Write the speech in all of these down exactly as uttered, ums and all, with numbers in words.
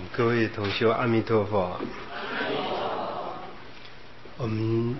各位同修，阿弥陀佛。我们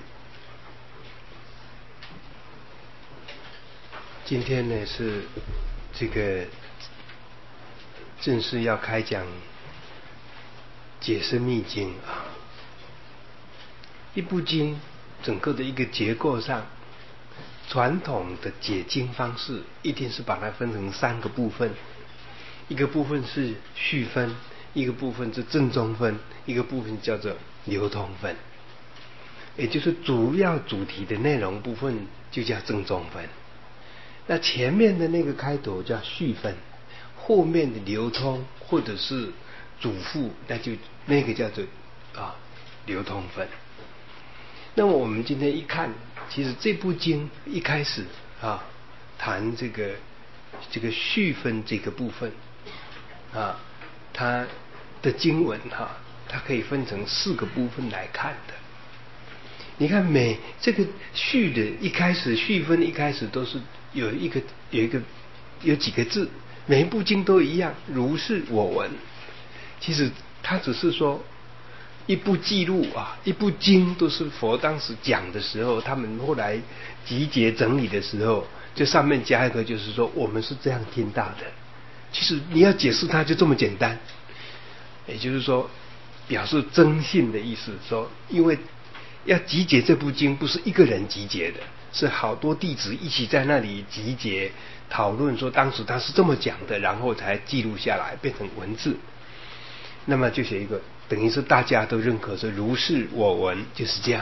今天呢是这个正式要开讲解释密经啊。一部经整个的一个结构上，传统的解经方式一定是把它分成三个部分，一个部分是序分，一个部分是正中分，一个部分叫做流通分，也就是主要主题的内容部分就叫正中分。那前面的那个开头叫序分，后面的流通或者是主副，那就那个叫做啊流通分。那么我们今天一看，其实这部经一开始啊谈这个这个序分这个部分啊，它的经文哈、啊，它可以分成四个部分来看的。你看每这个序的一开始，序分一开始都是有一个有一个有几个字，每一部经都一样，如是我闻。其实它只是说一部记录啊，一部经都是佛当时讲的时候，他们后来集结整理的时候，就上面加一个，就是说我们是这样听到的。其实你要解释它就这么简单，也就是说表示征信的意思，说因为要集结这部经不是一个人集结的，是好多弟子一起在那里集结讨论，说当时他是这么讲的，然后才记录下来变成文字。那么就写一个，等于是大家都认可说如是我闻，就是这样。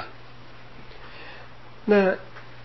那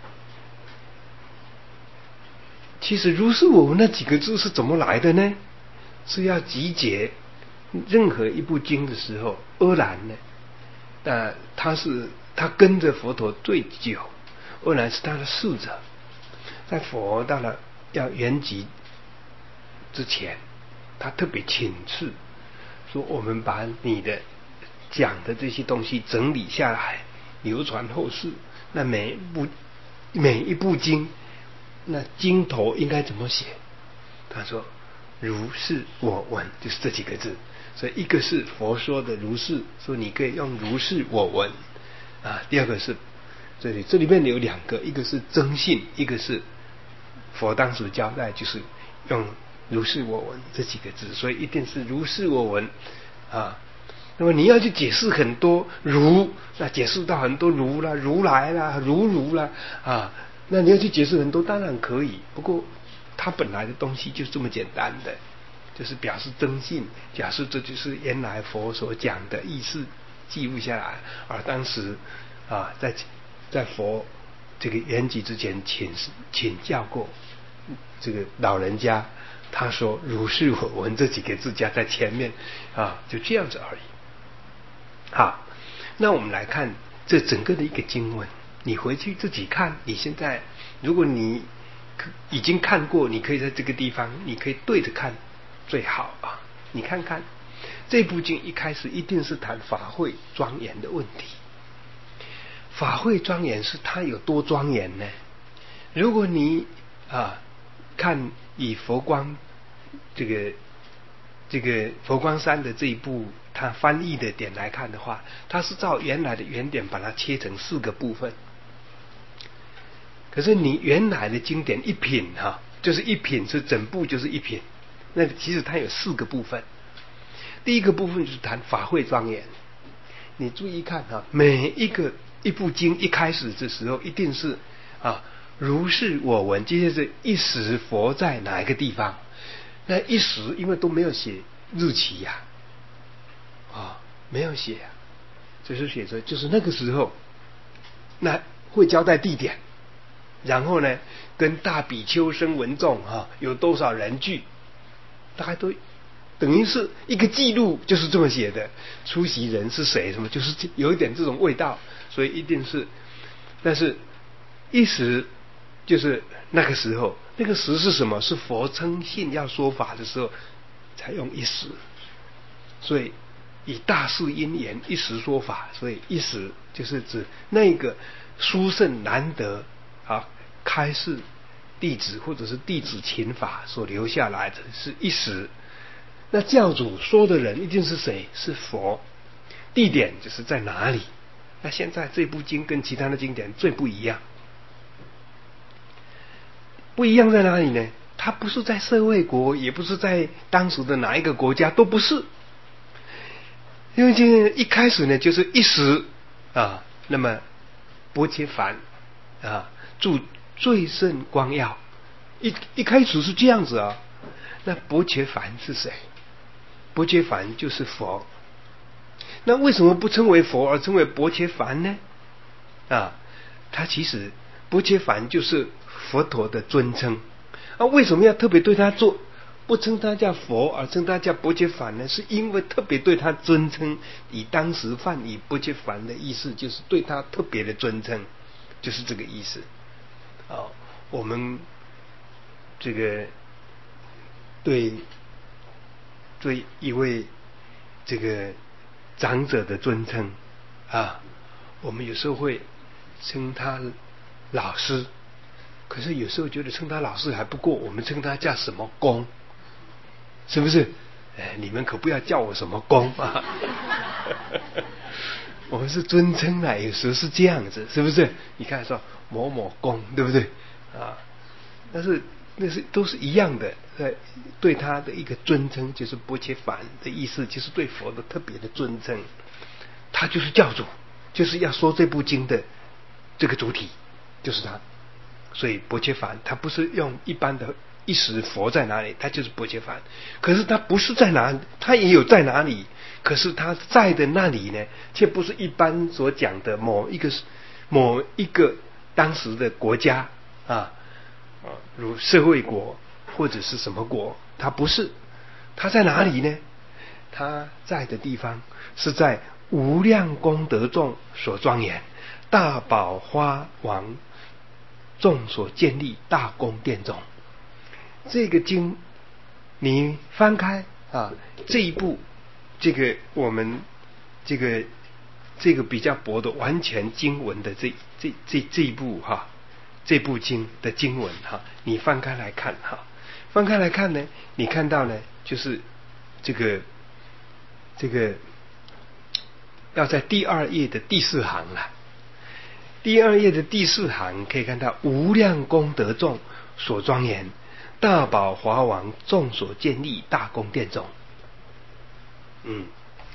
其实如是我闻那几个字是怎么来的呢？是要集结任何一部经的时候，阿难呢，那他是他跟着佛陀最久，阿难是他的侍者，在佛到了要圆寂之前，他特别请示说，我们把你的讲的这些东西整理下来，流传后世。那每一部每一部经，那经头应该怎么写？他说如是我闻，就是这几个字。所以一个是佛说的如是，说你可以用如是我闻啊。第二个是这里这里面有两个，一个是征信，一个是佛当时交代，就是用如是我闻这几个字，所以一定是如是我闻啊。那么你要去解释很多如，那解释到很多如啦、如来啦、如如啦啊，那你要去解释很多，当然可以。不过它本来的东西就这么简单的，就是表示征信，假设这就是原来佛所讲的意思，记录下来。而当时啊，在在佛这个圆寂之前请请教过这个老人家，他说如是我闻这几个字加在前面啊，就这样子而已。好，那我们来看这整个的一个经文，你回去自己看。你现在如果你已经看过，你可以在这个地方你可以对着看最好啊。你看看这部经一开始一定是谈法会庄严的问题。法会庄严是它有多庄严呢？如果你啊看以佛光这个这个佛光山的这一部它翻译的点来看的话，它是照原来的原点把它切成四个部分。可是你原来的经典一品哈、啊，就是一品是整部就是一品，那其实它有四个部分。第一个部分就是谈法会庄严。你注意看哈、啊，每一个一部经一开始的时候一定是啊如是我闻，接着是一时佛在哪一个地方。那一时因为都没有写日期呀、啊，啊没有写啊，就是写着就是那个时候，那会交代地点，然后呢跟大比丘声闻众哈、啊、有多少人聚，大概都等于是一个记录，就是这么写的。出席人是谁什么，就是有一点这种味道，所以一定是，但是一时就是那个时候，那个时是什么？是佛称信要说法的时候才用一时，所以以大事因缘一时说法，所以一时就是指那个殊胜难得啊开示弟子或者是弟子请法所留下来的是一时。 那教主说的人一定是谁？是佛。地点就是在哪里？那现在这部经跟其他的经典最不一样，不一样在哪里呢？它不是在社会国，也不是在当时的哪一个国家，都不是。因为这一开始呢，就是一时啊，那么薄伽梵啊著最胜光耀，一一开始是这样子啊。那薄伽梵是谁？薄伽梵就是佛。那为什么不称为佛而称为薄伽梵呢？啊，他其实薄伽梵就是佛陀的尊称啊。为什么要特别对他做？不称他叫佛而称他叫薄伽梵呢？是因为特别对他尊称，以当时梵语薄伽梵的意思就是对他特别的尊称，就是这个意思。啊，我们这个对对一位这个长者的尊称啊，我们有时候会称他老师，可是有时候觉得称他老师还不够，我们称他叫什么公，是不是？哎，你们可不要叫我什么公啊！我们是尊称啊，有时候是这样子，是不是？你看说某某公，对不对啊？但是那是都是一样的，呃，对他的一个尊称，就是薄伽梵的意思，就是对佛的特别的尊称。他就是教主，就是要说这部经的这个主体，就是他。所以薄伽梵他不是用一般的一时佛在哪里，他就是薄伽梵。可是他不是在哪，他也有在哪里，可是他在的那里呢，却不是一般所讲的某一个某一个当时的国家啊啊，如社会国或者是什么国，他不是。他在哪里呢？他在的地方是在无量功德众所庄严大宝花王众所建立大宫殿中。这个经你翻开啊，这一部这个我们这个这个比较薄的完全经文的这这这这一部哈、啊，这部经的经文哈、啊，你翻开来看哈、啊，翻开来看呢，你看到呢就是这个这个要在第二页的第四行了。第二页的第四行可以看到无量功德众所庄严大宝华王众所建立大宫殿中。嗯，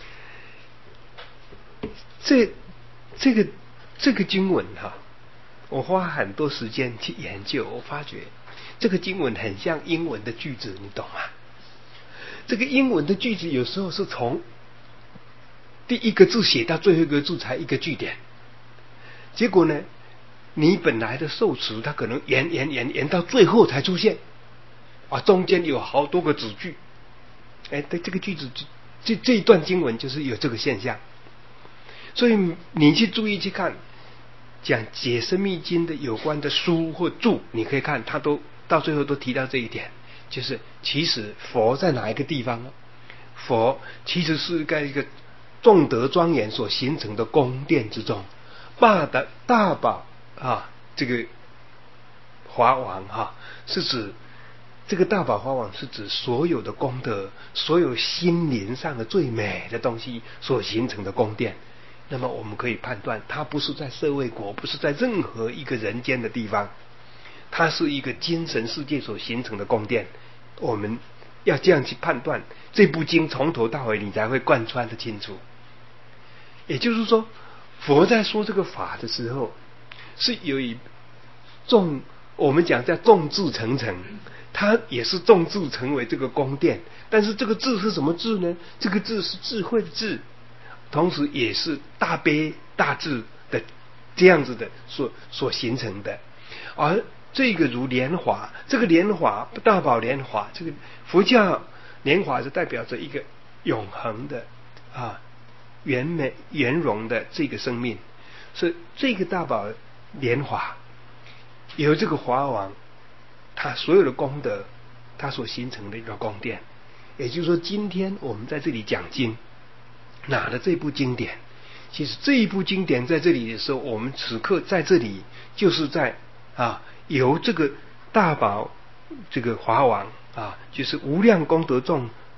这这个这个经文哈、啊，我花很多时间去研究，我发觉这个经文很像英文的句子，你懂吗？这个英文的句子有时候是从第一个字写到最后一个字才一个句点，结果呢，你本来的受词它可能延延延延到最后才出现，啊，中间有好多个子句，哎，对这个句子这这一段经文就是有这个现象，所以你去注意去看，讲解深密经的有关的书或注，你可以看他都到最后都提到这一点，就是其实佛在哪一个地方呢？佛其实是在一个众德庄严所形成的宫殿之中，大的大宝啊，这个华王哈、啊，是指这个大宝华王是指所有的功德，所有心灵上的最美的东西所形成的宫殿。那么我们可以判断，它不是在社会国，不是在任何一个人间的地方，它是一个精神世界所形成的宫殿。我们要这样去判断这部经，从头到尾你才会贯穿的清楚。也就是说，佛在说这个法的时候，是有一众，我们讲叫众志成城，它也是众志成为这个宫殿。但是这个志是什么志呢？这个志是智慧的智，同时也是大悲大智的这样子的所所形成的。而这个如莲华，这个莲华大宝莲华，这个佛教莲华是代表着一个永恒的啊圆美圆融的这个生命，是这个大宝莲华有这个华王，他所有的功德，他所形成的一个宫殿。也就是说，今天我们在这里讲经拿的这部经典，其实这一部经典在这里的时候，我们此刻在这里就是在啊由这个大宝这个华王啊，就是无量功德众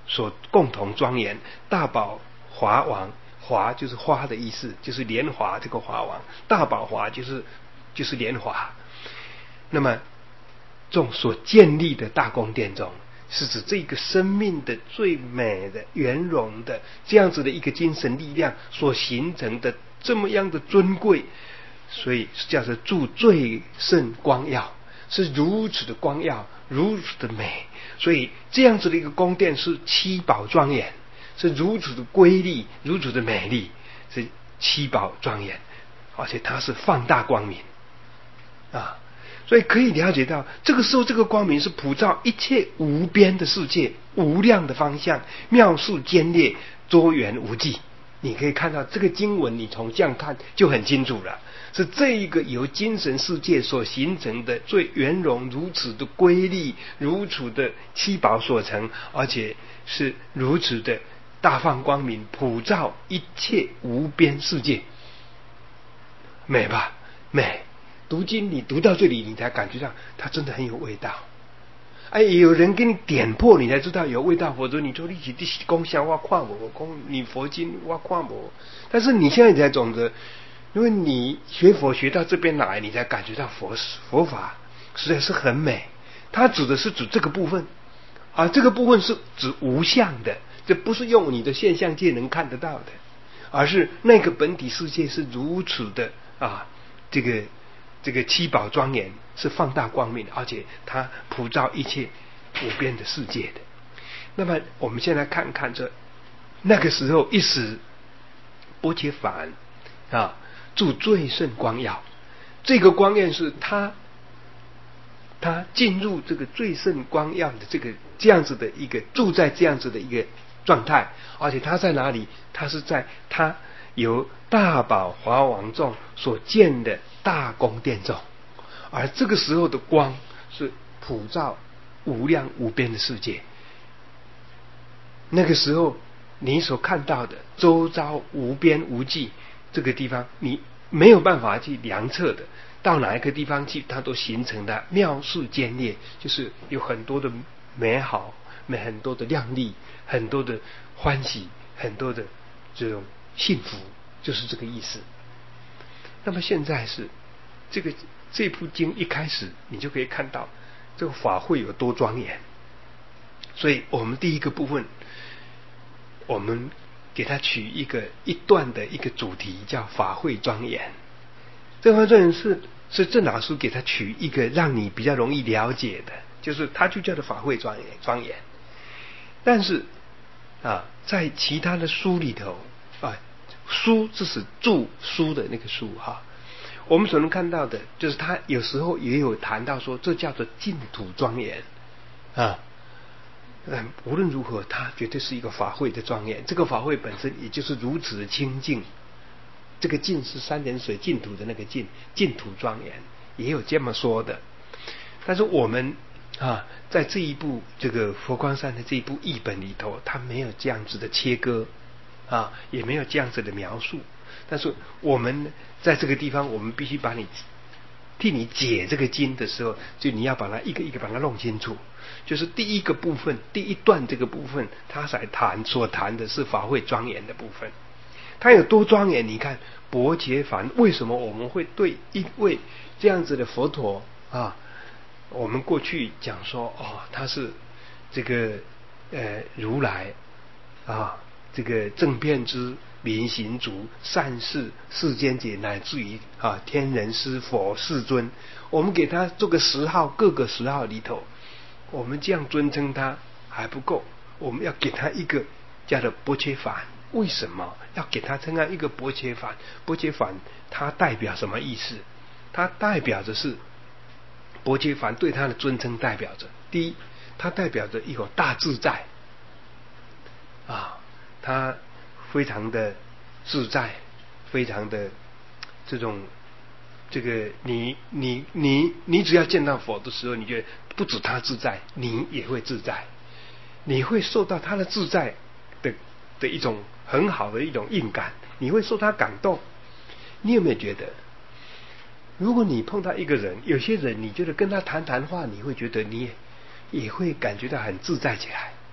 所共同庄严。大宝华王，华就是花的意思，就是莲华这个华王，大宝华就是就是莲华。那么这种所建立的大宫殿中，是指这个生命的最美的圆融的这样子的一个精神力量所形成的这么样的尊贵，所以叫做住最胜光耀，是如此的光耀，如此的美。所以这样子的一个宫殿是七宝庄严，是如此的瑰丽，如此的美丽，是七宝庄严，而且它是放大光明啊。所以可以了解到，这个时候这个光明是普照一切无边的世界，无量的方向，妙数坚烈，多元无际。你可以看到这个经文，你从这样看就很清楚了，是这一个由精神世界所形成的最圆融，如此的瑰丽，如此的七宝所成，而且是如此的大放光明，普照一切无边世界。美吧？美。读经你读到这里，你才感觉到它真的很有味道。哎，有人给你点破，你才知道有味道。否则你说你起的功效我看我功，你佛经我看我。但是你现在才懂得，因为你学佛学到这边来，你才感觉到佛佛法实在是很美。它指的是指这个部分，而这个部分是指无相的，这不是用你的现象界能看得到的，而是那个本体世界是如此的啊，这个。这个七宝庄严是放大光明的，而且它普照一切无边的世界的。那么我们现在看看这那个时候一时波切梵啊住最胜光耀，这个光焰是他他进入这个最胜光耀的这个这样子的一个住在这样子的一个状态，而且他在哪里？他是在他由大宝华王众所建的大宫殿中，而这个时候的光是普照无量无边的世界。那个时候你所看到的周遭无边无际，这个地方你没有办法去量测的，到哪一个地方去它都形成的妙事坚烈，就是有很多的美好，很多的亮丽，很多的欢喜，很多的这种幸福，就是这个意思。那么现在是这个这部经一开始你就可以看到这个法会有多庄严。所以我们第一个部分我们给它取一个一段的一个主题叫法会庄严。这方庄严是是郑老师给他取一个让你比较容易了解的，就是他就叫做法会庄严庄严。但是啊，在其他的书里头啊，书这是著书的那个书哈，我们所能看到的就是他有时候也有谈到说这叫做净土庄严啊。嗯，无论如何它绝对是一个法会的庄严，这个法会本身也就是如此的清净。这个净是三点水净土的那个净，净土庄严也有这么说的。但是我们啊，在这一部这个佛光山的这一部译本里头，它没有这样子的切割啊，也没有这样子的描述。但是我们在这个地方，我们必须把你替你解这个经的时候，就你要把它一个一个把它弄清楚。就是第一个部分，第一段这个部分，他才谈所谈的是法会庄严的部分。它有多庄严？你看薄伽梵，为什么我们会对一位这样子的佛陀啊？我们过去讲说哦，他是这个呃如来啊，这个正遍知临行足善事世间解，乃至于啊天人师佛世尊，我们给他做个十号，各个十号里头，我们这样尊称他还不够，我们要给他一个叫做薄伽梵。为什么要给他称上一个薄伽梵？薄伽梵它代表什么意思？它代表的是薄伽梵对他的尊称，代表着第一，它代表着一种大自在啊，他非常的自在，非常的这种这个你你你你只要见到佛的时候，你觉得不止他自在，你也会自在，你会受到他的自在的的一种很好的一种印感，你会受他感动。你有没有觉得，如果你碰到一个人，有些人你觉得跟他谈谈话，你会觉得你也也会感觉到很自在起来。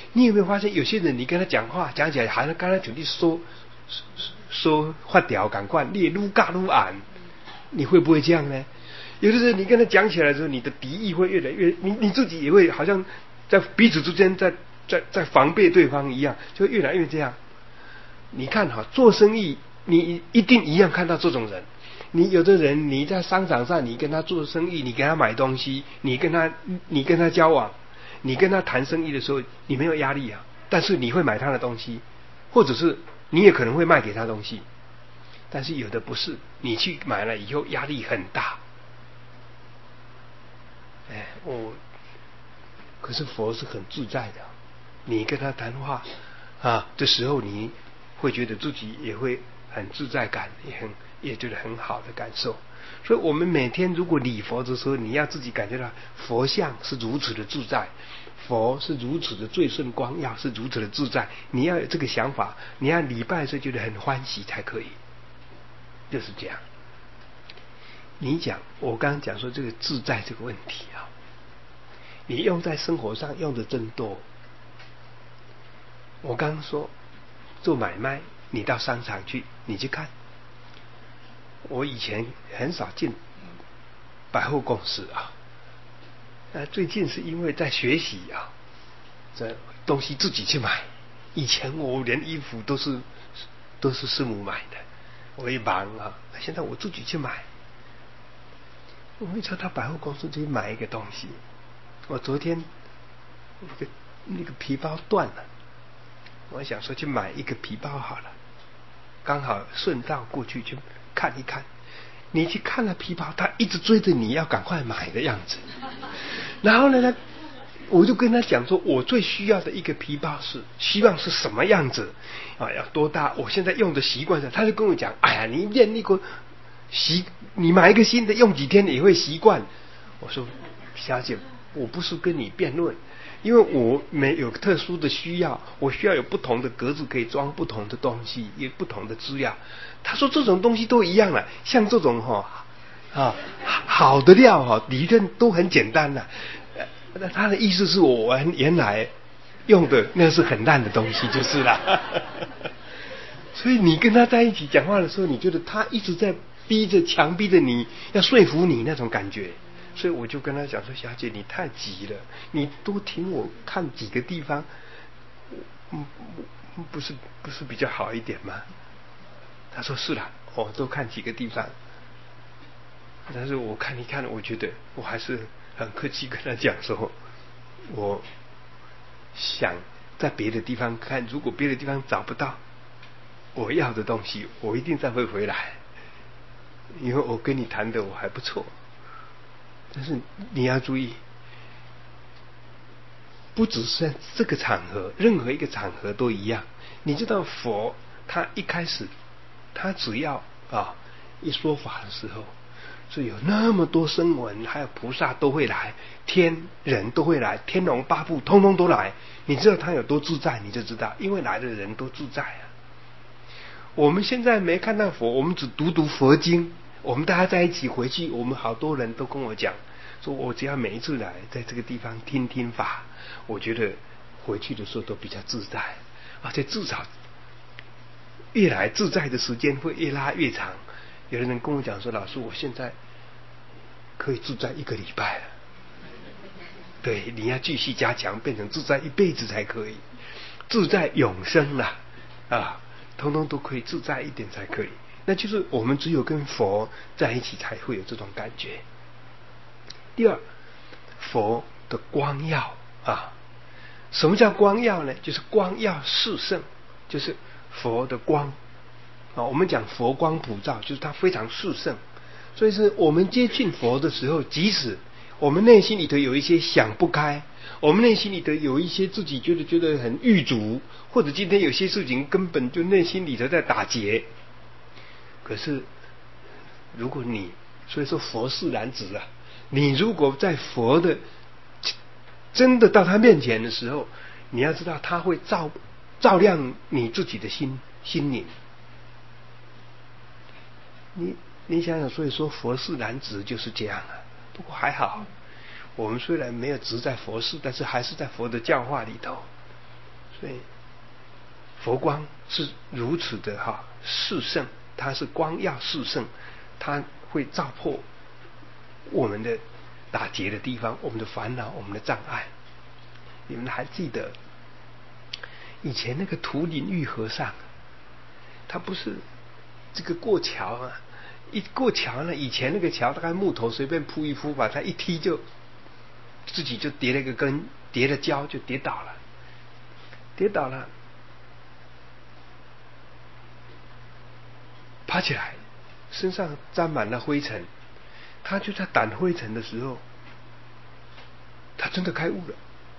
你有没有发现，有些人你跟他讲话讲起来，好像刚才讲的说说发条赶快，你也愈尬愈暗，你会不会这样呢？有的时候你跟他讲起来的时候，你的敌意会越来越，你你自己也会好像在彼此之间在在在防备对方一样，就越来越这样。你看哈，做生意你一定一样看到这种人。你有的人你在商场上，你跟他做生意，你给他买东西，你跟他你跟他交往，你跟他谈生意的时候，你没有压力啊，但是你会买他的东西，或者是你也可能会卖给他东西。但是有的不是，你去买了以后压力很大。哎，我可是佛是很自在的，你跟他谈话啊的时候，你会觉得自己也会很自在感，也很也觉得很好的感受。所以我们每天如果礼佛的时候，你要自己感觉到佛像是如此的自在，佛是如此的最胜光耀，是如此的自在。你要有这个想法，你要礼拜的时候觉得很欢喜才可以，就是这样。你讲，我刚刚讲说这个自在这个问题啊，你用在生活上用的真多。我刚刚说做买卖，你到商场去，你去看。我以前很少进百货公司啊，呃，最近是因为在学习啊，这东西自己去买。以前我连衣服都是都是师母买的，我一忙啊，现在我自己去买。我会到到百货公司去买一个东西。我昨天那个那个皮包断了，我想说去买一个皮包好了，刚好顺道过去去看一看。你去看了皮包，他一直追着你要赶快买的样子。然后呢，我就跟他讲说，我最需要的一个皮包是希望是什么样子啊？要多大？我现在用的习惯上，他就跟我讲，哎呀，你练那个习，你买一个新的用几天也会习惯。我说，小姐，我不是跟你辩论。因为我没有特殊的需要，我需要有不同的格子可以装不同的东西，有不同的资料。他说这种东西都一样了，像这种哈啊好的料哈，理论都很简单了。那他的意思是我原来用的那是很烂的东西就是了。所以你跟他在一起讲话的时候，你觉得他一直在逼着强逼着你要说服你那种感觉。所以我就跟他讲说，小姐你太急了，你多听我看几个地方，嗯，不是不是比较好一点吗？他说是啦，我多看几个地方。但是我看一看，我觉得我还是很客气跟他讲说，我想在别的地方看，如果别的地方找不到我要的东西，我一定再会回来，因为我跟你谈的我还不错。但是你要注意，不只是这个场合，任何一个场合都一样。你知道佛他一开始他只要啊一说法的时候，是有那么多声闻还有菩萨都会来，天人都会来，天龙八部通通都来。你知道他有多自在，你就知道，因为来的人都自在啊。我们现在没看到佛，我们只读读佛经。我们大家在一起回去，我们好多人都跟我讲，说我只要每一次来，在这个地方听听法，我觉得回去的时候都比较自在，而且至少越来自在的时间会越拉越长。有的人跟我讲说，老师，我现在可以自在一个礼拜了。对，你要继续加强，变成自在一辈子才可以，自在永生了啊，通通都可以自在一点才可以。那就是我们只有跟佛在一起才会有这种感觉。第二，佛的光耀啊，什么叫光耀呢？就是光耀四圣，就是佛的光啊。我们讲佛光普照，就是它非常四圣。所以是我们接近佛的时候，即使我们内心里头有一些想不开，我们内心里头有一些自己觉得觉得很郁卒，或者今天有些事情根本就内心里头在打结。可是如果你，所以说佛是男子啊，你如果在佛的真的到他面前的时候，你要知道他会照照亮你自己的心心灵。你你想想，所以说佛是男子就是这样啊。不过还好，我们虽然没有执在佛事，但是还是在佛的教化里头。 所以佛光是如此的哈炽盛，它是光耀炽盛，它会照破我们的打结的地方，我们的烦恼，我们的障碍。你们还记得以前那个图林玉和尚，他不是这个过桥啊，一过桥呢，以前那个桥大概木头随便铺一铺，把他一踢就自己就跌了一个跟跌了跤就跌倒了，跌倒了，爬起来，身上沾满了灰尘，他就在掸灰尘的时候，他真的开悟了。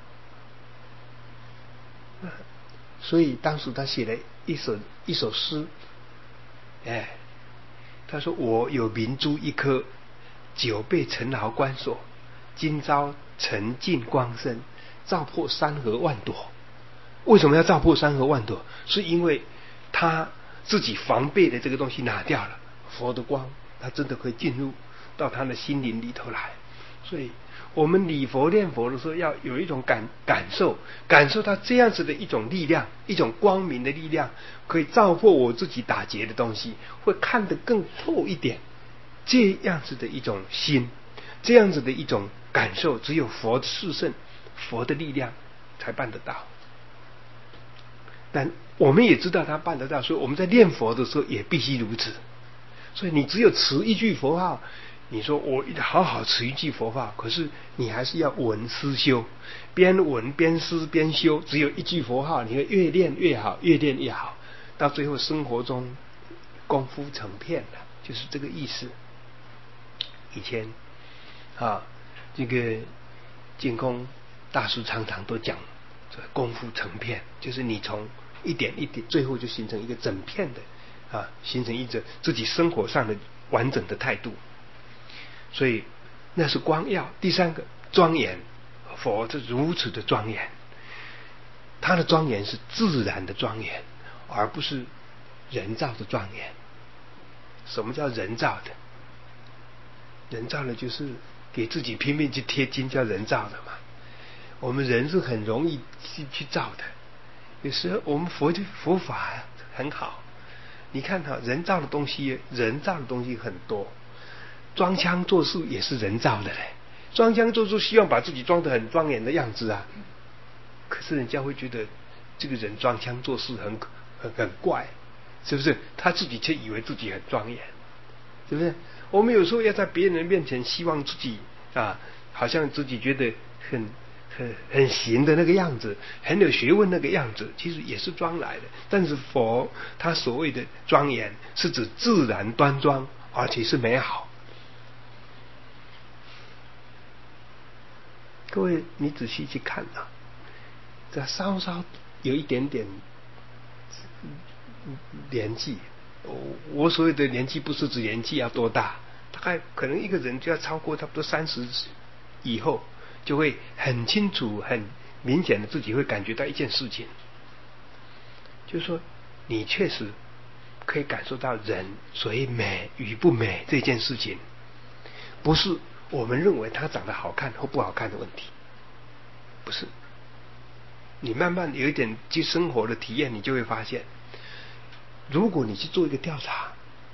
所以当时他写了一首一首诗，哎，他说：“我有明珠一颗，久被尘劳关锁，今朝沉尽光生，照破山河万朵。”为什么要照破山河万朵？是因为他自己防备的这个东西拿掉了，佛的光，他真的可以进入到他的心灵里头来。所以我们礼佛念佛的时候，要有一种感感受，感受到这样子的一种力量，一种光明的力量，可以照破我自己打结的东西，会看得更透一点。这样子的一种心，这样子的一种感受，只有佛的炽盛，佛的力量才办得到。但我们也知道他办得到，所以我们在念佛的时候也必须如此。所以你只有持一句佛号，你说我好好持一句佛号，可是你还是要闻思修，边闻边思边修。只有一句佛号，你会越练越好，越练越好，到最后生活中功夫成片了，就是这个意思。以前啊，这个净空大师常常都讲，这功夫成片，就是你从一点一点，最后就形成一个整片的啊，形成一个自己生活上的完整的态度。所以那是光耀。第三个庄严，佛是如此的庄严，他的庄严是自然的庄严，而不是人造的庄严。什么叫人造的？人造的就是给自己拼命去贴金，叫人造的嘛。我们人是很容易去去造的，有时候我们佛的佛法很好，你看哈，人造的东西，人造的东西很多。装腔作势也是人造的嘞，装腔作势希望把自己装得很庄严的样子啊，可是人家会觉得这个人装腔作势很很很怪，是不是？他自己却以为自己很庄严，是不是？我们有时候要在别人面前希望自己啊，好像自己觉得很很很行的那个样子，很有学问那个样子，其实也是装来的。但是佛他所谓的庄严，是指自然端庄，而且是美好。各位，你仔细去看啊，这稍稍有一点点年纪，我所谓的年纪不是指年纪要多大，大概可能一个人就要超过差不多三十以后，就会很清楚、很明显的自己会感觉到一件事情，就是说你确实可以感受到人所谓美与不美这件事情，不是我们认为他长得好看或不好看的问题，不是。你慢慢有一点去生活的体验，你就会发现，如果你去做一个调查，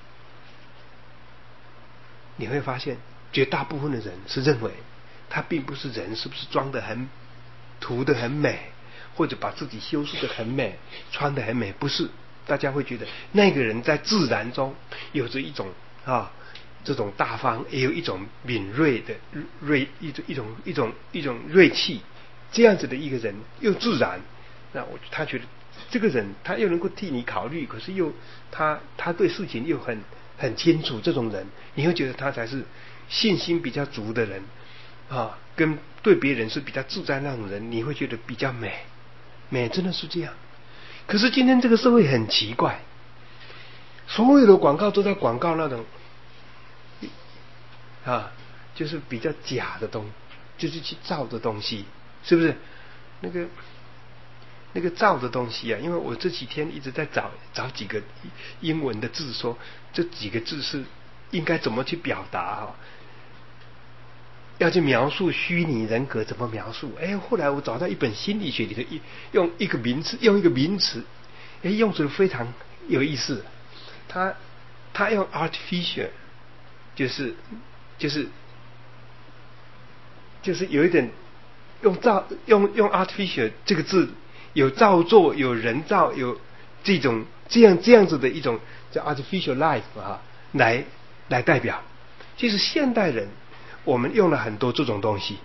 你会发现绝大部分的人是认为他并不是人是不是装得很涂得很美，或者把自己修饰得很美，穿得很美，不是。大家会觉得那个人在自然中有着一种啊这种大方，也有一种敏锐的锐一种一种一种一种锐气，这样子的一个人又自然，那我他觉得这个人他又能够替你考虑，可是又他他对事情又很很清楚，这种人你会觉得他才是信心比较足的人啊，跟对别人是比较自在那种人，你会觉得比较美，美真的是这样。可是今天这个社会很奇怪，所有的广告都在广告那种啊，就是比较假的东西，就是去造的东西，是不是？那个那个造的东西啊，因为我这几天一直在找找几个英文的字，说这几个字是应该怎么去表达啊？ 要去描述虚拟人格怎么描述？哎，后来我找到一本心理学里的一用一个名词，用一个名词，哎，用的非常有意思。他他用 artificial， 就是就是就是有一点用造用用 artificial 这个字，有造作，有人造，有这种这样这样子的一种叫 artificial life 啊，来来代表。其实现代人我们用了很多这种东西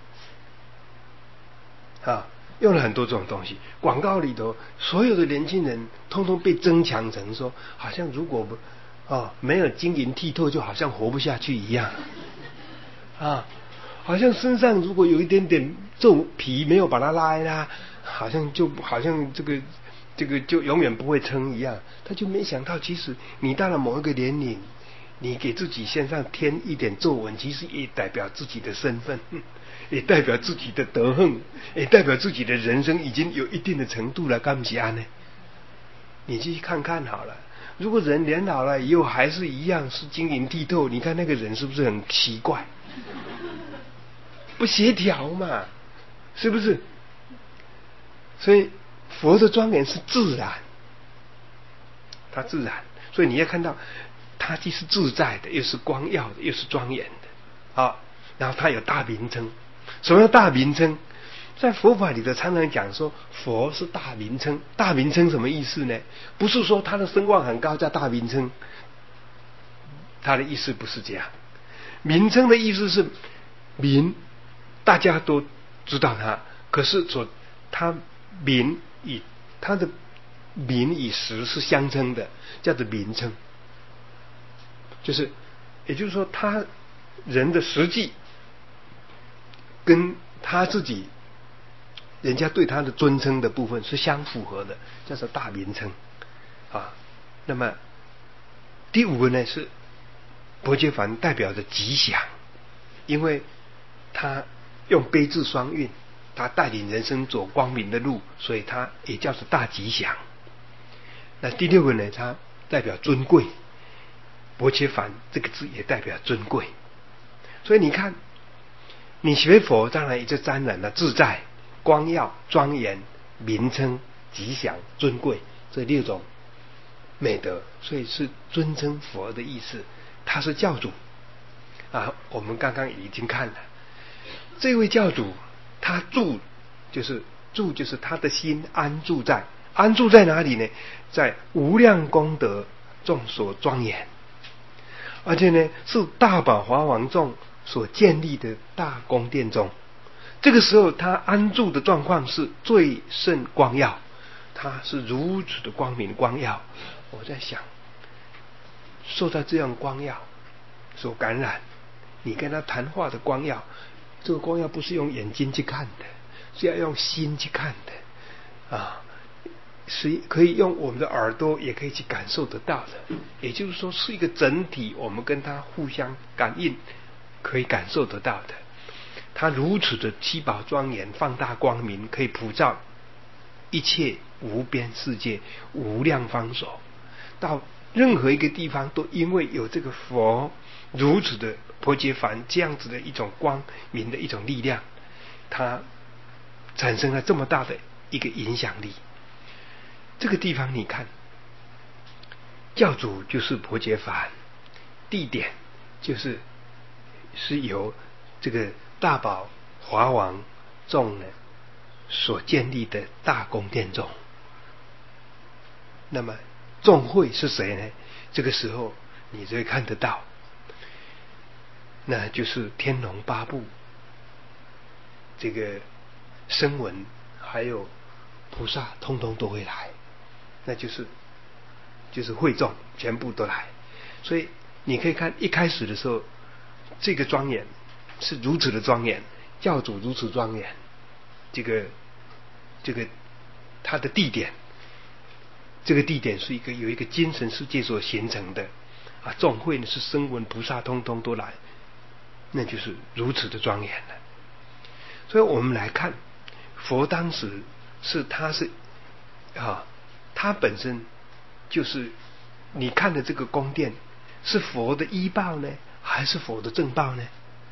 啊，用了很多这种东西。广告里头所有的年轻人通通被增强成说，好像如果不啊没有晶莹剔透，就好像活不下去一样啊，好像身上如果有一点点皱皮没有把它拉一拉，好像就好像这个这个就永远不会撑一样。他就没想到，其实你到了某一个年龄，你给自己身上添一点皱纹，其实也代表自己的身份，也代表自己的德行，也代表自己的人生已经有一定的程度了。干不起安呢？你去看看好了。如果人年老了以后还是一样是晶莹剔透，你看那个人是不是很奇怪？不协调嘛，是不是？所以佛的庄严是自然，它自然，所以你要看到它既是自在的，又是光耀的，又是庄严的啊。然后它有大名称。什么叫大名称？在佛法里头常常讲说佛是大名称。大名称什么意思呢？不是说他的声望很高叫大名称，他的意思不是这样。名称的意思是名，大家都知道他，可是所他名与他的名与实是相称的，叫做名称。就是也就是说他人的实际跟他自己人家对他的尊称的部分是相符合的，叫做大名称啊。那么第五个呢是薄伽梵代表着吉祥，因为他用悲智双运，他带领人生走光明的路，所以他也叫做大吉祥。那第六个呢，它代表尊贵，薄伽梵这个字也代表尊贵。所以你看，你学佛当然也就沾染了自在、光耀、庄严、名称、吉祥、尊贵这六种美德，所以是尊称佛的意思。他是教主啊，我们刚刚已经看了这位教主，他住就是住就是他的心安住在安住在哪里呢？在无量功德众所庄严，而且呢是大宝华王众所建立的大宫殿中。这个时候他安住的状况是最胜光耀，他是如此的光明光耀。我在想，受到这样光耀所感染，你跟他谈话的光耀，这个光耀不是用眼睛去看的，是要用心去看的啊，是可以用我们的耳朵也可以去感受得到的。也就是说是一个整体，我们跟他互相感应，可以感受得到的。他如此的七宝庄严，放大光明，可以普照一切无边世界，无量方所，到任何一个地方都因为有这个佛如此的薄伽梵这样子的一种光明的一种力量，它产生了这么大的一个影响力。这个地方你看，教主就是薄伽梵，地点就是是由这个大宝华王众呢所建立的大宫殿中。那么众会是谁呢？这个时候你就会看得到，那就是天龙八部，这个声闻还有菩萨通通都会来，那就是就是会众全部都来。所以你可以看一开始的时候，这个庄严是如此的庄严，教主如此庄严，这个这个他的地点，这个地点是一个有一个精神世界所形成的啊，众会呢是声闻菩萨通通都来，那就是如此的庄严了。所以我们来看佛当时是他是啊，他本身就是你看的这个宫殿是佛的依报呢，还是佛的正报呢？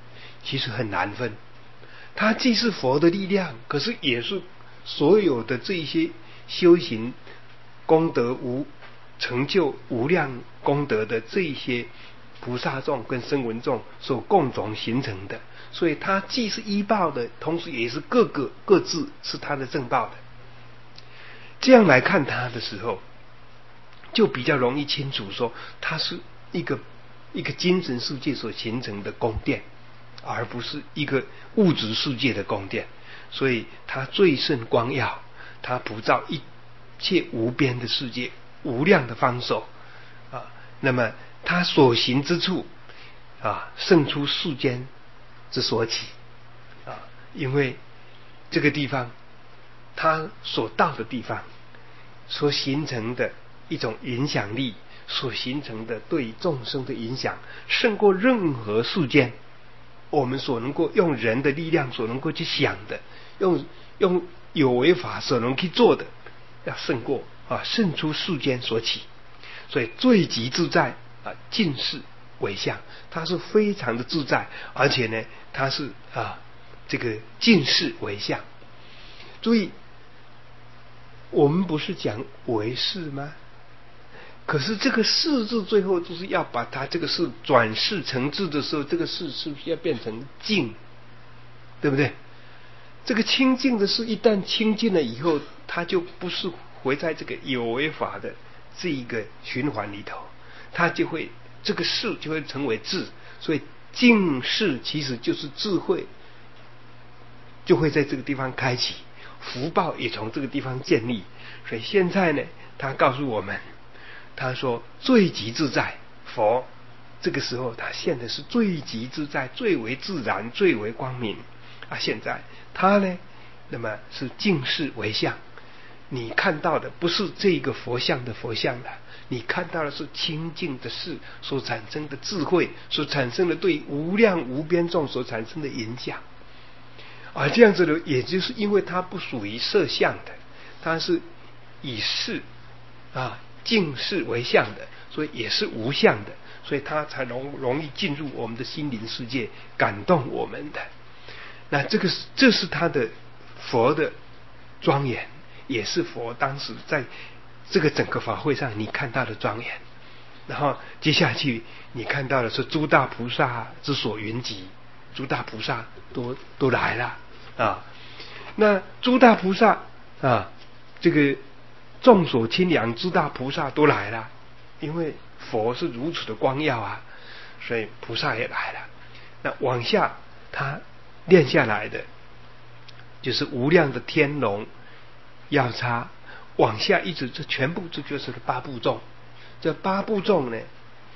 其实很难分。它既是佛的力量，可是也是所有的这一些修行功德无成就无量功德的这一些菩萨众跟声闻众所共同形成的，所以它既是依报的，同时也是各个各自是它的正报的。这样来看它的时候，就比较容易清楚说，它是一个一个精神世界所形成的宫殿，而不是一个物质世界的宫殿。所以它最胜光耀，它普照一切无边的世界，无量的方手啊。那么它所行之处啊，胜出世间之所起啊。因为这个地方，它所到的地方，所形成的一种影响力，所形成的对众生的影响，胜过任何世间我们所能够用人的力量所能够去想的，用用有为法所能去做的，要胜过啊，胜出世间所起。所以最极自在啊，尽是为相，它是非常的自在，而且呢，它是啊，这个尽是为相。注意，我们不是讲为是吗？可是这个是字最后就是要把它这个是转世成智的时候，这个是是不是要变成净，对不对？这个清净的事一旦清净了以后，它就不是回在这个有为法的这一个循环里头，它就会这个事就会成为智。所以净事其实就是智慧，就会在这个地方开启，福报也从这个地方建立。所以现在呢，他告诉我们，他说最极自在，佛这个时候他现的是最极自在，最为自然，最为光明啊。现在他呢，那么是净事为相，你看到的不是这个佛像的佛像了，你看到的是清净的事所产生的智慧，所产生的对无量无边众所产生的影响。而这样子的，也就是因为它不属于色相的，它是以事啊净事为相的，所以也是无相的，所以它才容容易进入我们的心灵世界，感动我们的。那这个是这是他的佛的庄严，也是佛当时在这个整个法会上你看到的庄严。然后接下去你看到的是诸大菩萨之所云集，诸大菩萨都都来了啊。那诸大菩萨啊，这个众所亲仰，诸大菩萨都来了，因为佛是如此的光耀啊，所以菩萨也来了。那往下他念下来的就是无量的天龙药叉，往下一直这全部这就是八部众。这八部众呢，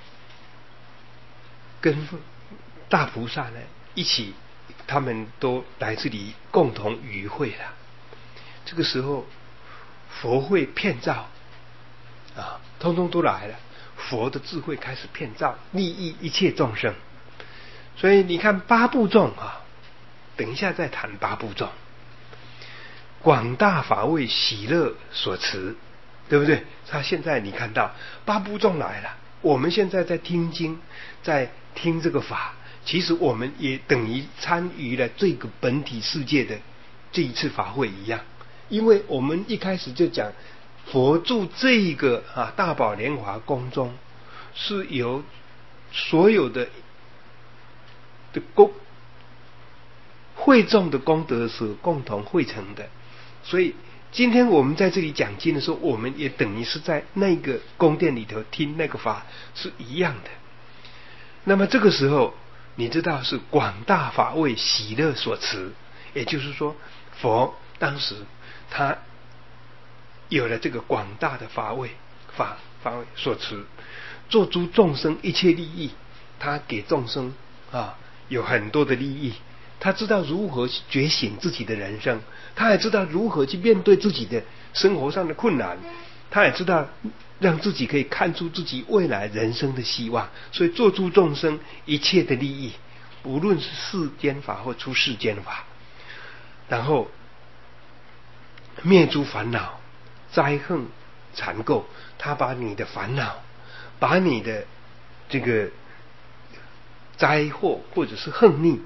跟大菩萨呢一起，他们都来这里共同与会了。这个时候佛会遍照啊，通通都来了，佛的智慧开始遍照，利益一切众生。所以你看八部众啊，等一下再谈八部众。广大法味喜乐所持，对不对？他现在你看到八部众来了，我们现在在听经，在听这个法，其实我们也等于参与了这个本体世界的这一次法会一样。因为我们一开始就讲，佛住这个啊大宝莲华宫中，是由所有的的功会众的功德所共同汇成的。所以今天我们在这里讲经的时候，我们也等于是在那个宫殿里头听那个法是一样的。那么这个时候你知道是广大法味喜乐所持，也就是说佛当时他有了这个广大的法味法法味所持，做诸众生一切利益，他给众生啊有很多的利益。他知道如何去觉醒自己的人生，他也知道如何去面对自己的生活上的困难，他也知道让自己可以看出自己未来人生的希望。所以做诸众生一切的利益，无论是世间法或出世间法，然后灭诸烦恼灾恨缠垢，他把你的烦恼，把你的这个灾祸或者是恨逆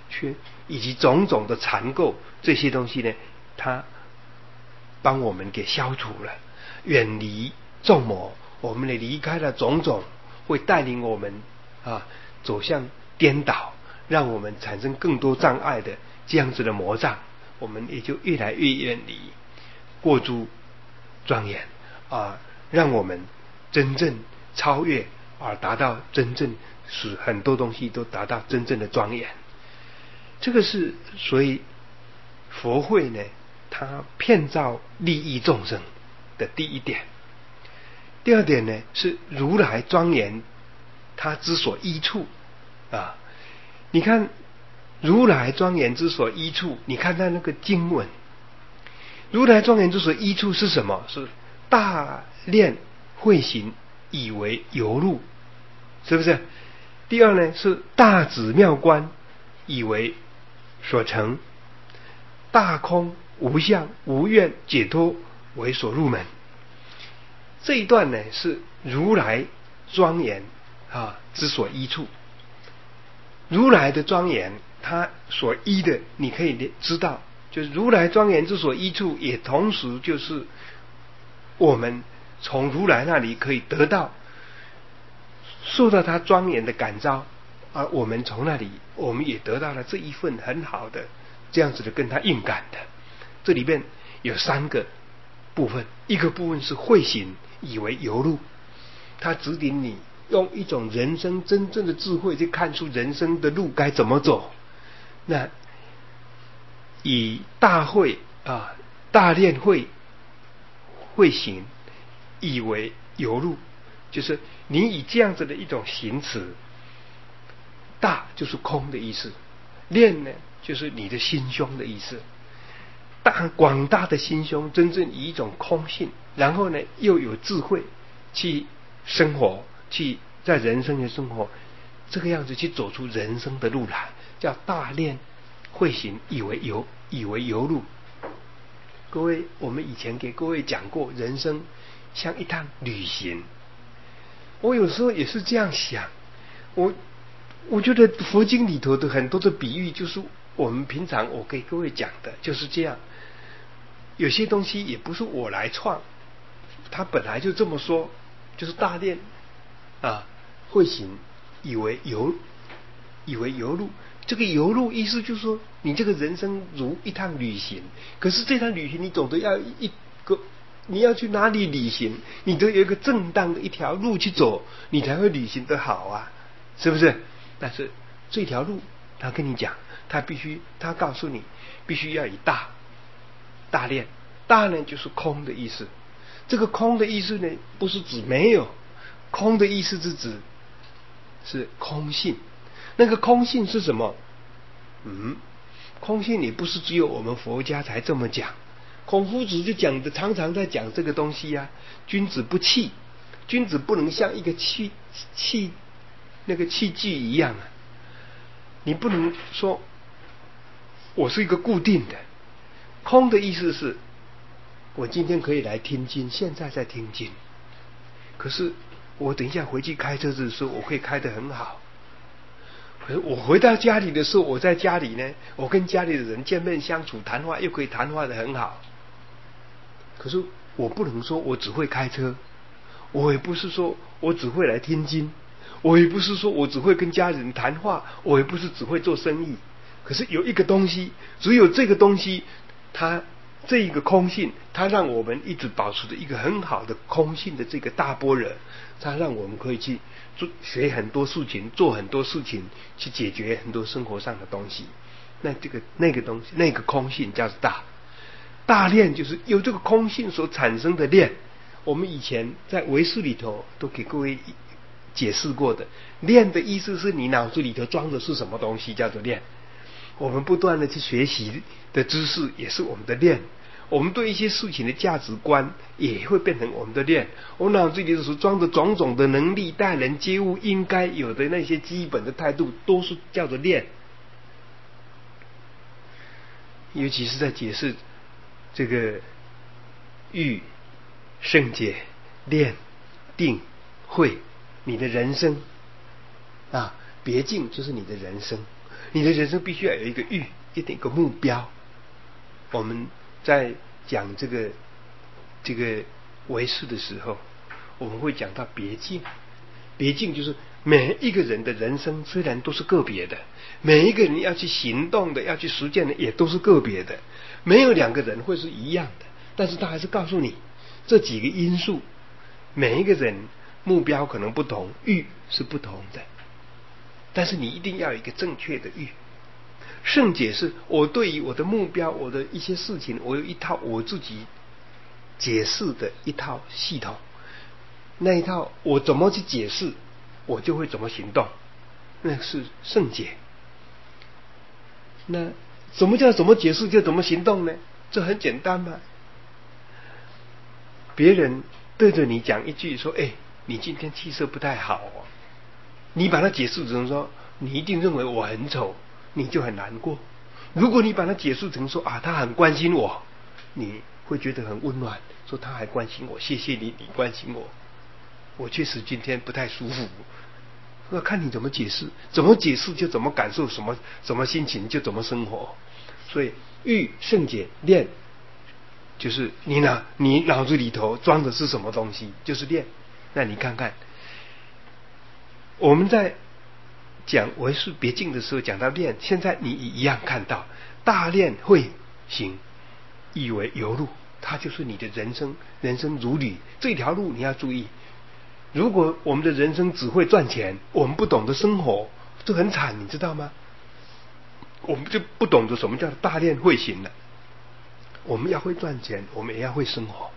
缺以及种种的残垢，这些东西呢，他帮我们给消除了，远离众魔，我们也离开了种种会带领我们啊走向颠倒，让我们产生更多障碍的这样子的魔障，我们也就越来越远离过诸庄严啊，让我们真正超越，而达到真正使很多东西都达到真正的庄严。这个是所以佛会呢，它遍照利益众生的第一点。第二点呢，是如来庄严它之所依处啊。你看如来庄严之所依处，你看他那个经文，如来庄严之所依处是什么？是大炼慧行以为游路，是不是？第二呢，是大指妙观以为所成，大空无相无愿解脱为所入门。这一段呢，是如来庄严啊之所依处。如来的庄严，他所依的，你可以知道，就是如来庄严之所依处，也同时就是我们从如来那里可以得到受到他庄严的感召，而我们从那里我们也得到了这一份很好的这样子的跟他应感的。这里面有三个部分，一个部分是慧行以为游路，他指引你用一种人生真正的智慧去看出人生的路该怎么走。那以大慧啊大炼慧慧行以为游路，就是你以这样子的一种行持，大就是空的意思，炼呢就是你的心胸的意思。大广大的心胸，真正以一种空性，然后呢又有智慧去生活，去在人生的生活这个样子去走出人生的路来，叫大炼慧行以为游以为游路。各位，我们以前给各位讲过，人生像一趟旅行。我有时候也是这样想，我我觉得佛经里头的很多的比喻，就是我们平常我给各位讲的就是这样。有些东西也不是我来创，他本来就这么说，就是大炼啊慧行以为游以为游路。这个游路意思就是说，你这个人生如一趟旅行，可是这趟旅行你总得要一个，你要去哪里旅行，你都有一个正当的一条路去走，你才会旅行得好啊，是不是？但是这条路他跟你讲，他必须他告诉你必须要以大大炼，大呢就是空的意思。这个空的意思呢，不是指没有，空的意思是指是空性。那个空性是什么？嗯，空性也不是只有我们佛家才这么讲，孔夫子就讲的，常常在讲这个东西啊。君子不器，君子不能像一个器器那个器具一样啊。你不能说我是一个固定的。空的意思是，我今天可以来听经，现在在听经，可是我等一下回去开车的时候，我可以开得很好。我回到家里的时候，我在家里呢，我跟家里的人见面相处谈话，又可以谈话得很好。可是我不能说我只会开车，我也不是说我只会来听经，我也不是说我只会跟家人谈话，我也不是只会做生意。可是有一个东西，只有这个东西，它这一个空性，它让我们一直保持着一个很好的空性的这个大般若，它让我们可以去做学很多事情，做很多事情，去解决很多生活上的东西。那这个那个东西，那个空性叫做大。大炼就是由这个空性所产生的炼。我们以前在唯识里头都给各位解释过的，炼的意思是你脑子里头装的是什么东西，叫做炼。我们不断的去学习的知识也是我们的炼，我们对一些事情的价值观也会变成我们的炼。我脑子里所装的种种的能力、待人接物应该有的那些基本的态度，都是叫做炼。尤其是在解释这个欲、圣解、炼、定、慧，你的人生啊，别境就是你的人生。 你的人生必须要有一个欲，一点个目标。我们在讲这个这个唯识的时候，我们会讲到别境。别境就是每一个人的人生虽然都是个别的，每一个人要去行动的，要去实践的也都是个别的，没有两个人会是一样的。但是他还是告诉你这几个因素，每一个人目标可能不同，欲是不同的，但是你一定要有一个正确的欲。圣解是我对于我的目标，我的一些事情，我有一套我自己解释的一套系统，那一套我怎么去解释，我就会怎么行动，那是圣解。那什么叫怎么解释就怎么行动呢？这很简单嘛。别人对着你讲一句说，哎，你今天气色不太好哦，你把它解释成说你一定认为我很丑，你就很难过。如果你把它解释成说啊，他很关心我，你会觉得很温暖，说他还关心我，谢谢你，你关心我，我确实今天不太舒服。那看你怎么解释，怎么解释就怎么感受，什么什么心情就怎么生活。所以欲圣解念，就是你脑你脑子里头装的是什么东西，就是念。那你看看，我们在讲唯识别境的时候讲到念，现在你一样看到大念会行，以为游路，它就是你的人生，人生如旅，这条路你要注意。如果我们的人生只会赚钱，我们不懂得生活，就很惨，你知道吗？我们就不懂得什么叫大念会行了。我们要会赚钱，我们也要会生活。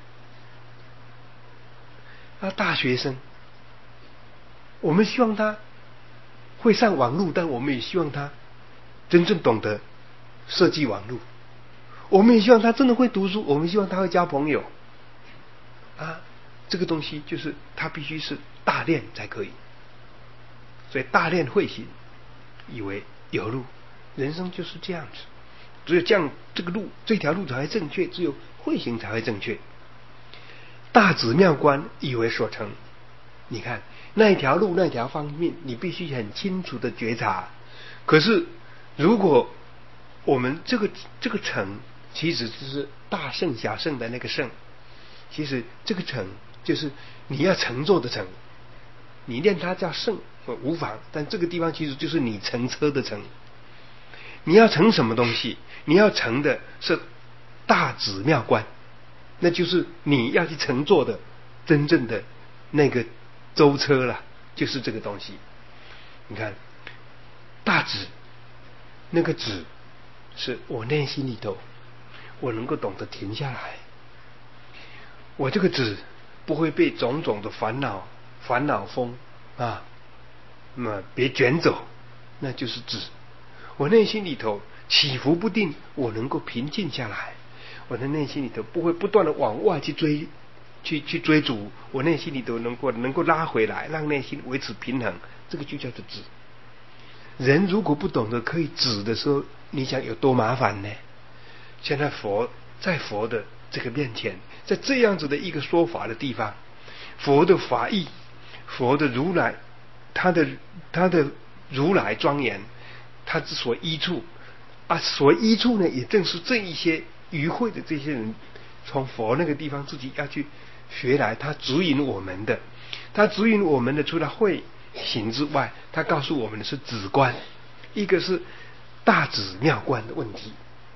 那大学生，我们希望他会上网路，但我们也希望他真正懂得设计网路。我们也希望他真的会读书，我们希望他会交朋友啊。这个东西就是他必须是大练才可以。所以大练会行，以为有路，人生就是这样子。只有这样，这个路这条路才会正确，只有会行才会正确。大指妙观，以为所成。你看那一条路那条方面，你必须很清楚的觉察。可是如果我们这个这个成，其实就是大圣小圣的那个圣，其实这个成就是你要乘坐的乘，你念它叫圣无妨，但这个地方其实就是你乘车的乘。你要乘什么东西？你要乘的是大指妙观，那就是你要去乘坐的真正的那个舟车了，就是这个东西。你看大指，那个指是我内心里头我能够懂得停下来，我这个指不会被种种的烦恼烦恼风啊那么别卷走，那就是指。我内心里头起伏不定，我能够平静下来，我的内心里头不会不断的往外去追去去追逐，我内心里头能够能够拉回来，让内心维持平衡，这个就叫做止。人如果不懂得可以止的时候，你想有多麻烦呢？现在佛在佛的这个面前，在这样子的一个说法的地方，佛的法义，佛的如来，他的他的如来庄严，他之所依处啊，所依处呢，也正是这一些愚慧的这些人，从佛那个地方自己要去学来，他指引我们的，他指引我们的，除了慧行之外，他告诉我们的是止观，一个是大止妙观的问题。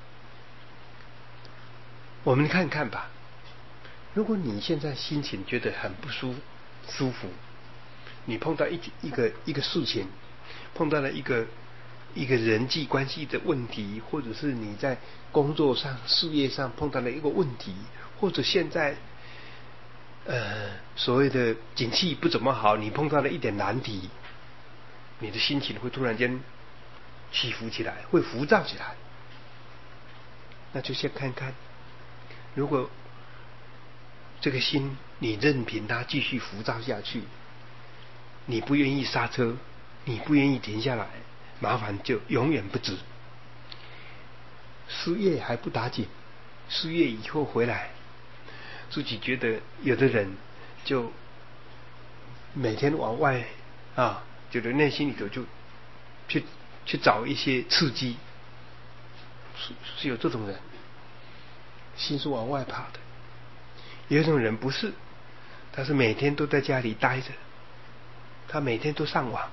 我们看看吧，如果你现在心情觉得很不舒舒服，你碰到一一个一个事情，碰到了一个一个人际关系的问题，或者是你在工作上事业上碰到了一个问题，或者现在呃所谓的景气不怎么好，你碰到了一点难题，你的心情会突然间起伏起来，会浮躁起来。那就先看看，如果这个心你任凭它继续浮躁下去，你不愿意刹车，你不愿意停下来，麻烦就永远不止。失业还不打紧，失业以后回来，自己觉得有的人就每天往外啊，觉得内心里头就去去找一些刺激，是是有这种人，心是往外跑的。有一种人不是，他是每天都在家里待着，他每天都上网，